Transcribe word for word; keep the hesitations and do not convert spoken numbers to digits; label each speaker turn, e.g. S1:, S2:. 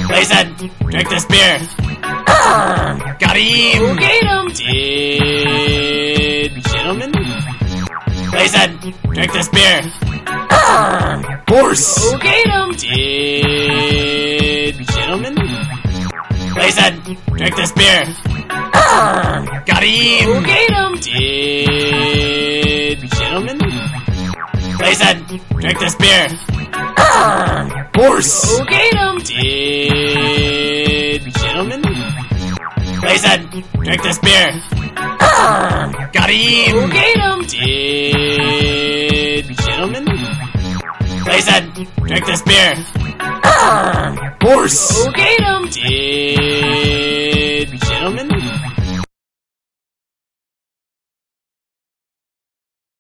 S1: Clayson, drink this beer. Got him.
S2: Who ate him?
S1: Did gentlemen? Clayson, drink this beer. Horse.
S2: Who ate him?
S1: Did gentlemen? Clayson, drink this beer. Got him.
S2: Who ate him?
S1: Did gentlemen? Clayson, drink this beer. Horse.
S2: Who ate him?
S1: Did gentlemen? Clayson, drink this beer. Got him.
S2: Who ate him?
S1: Did gentlemen? Clayson, drink this beer. Horse.
S2: Who ate him?
S1: Did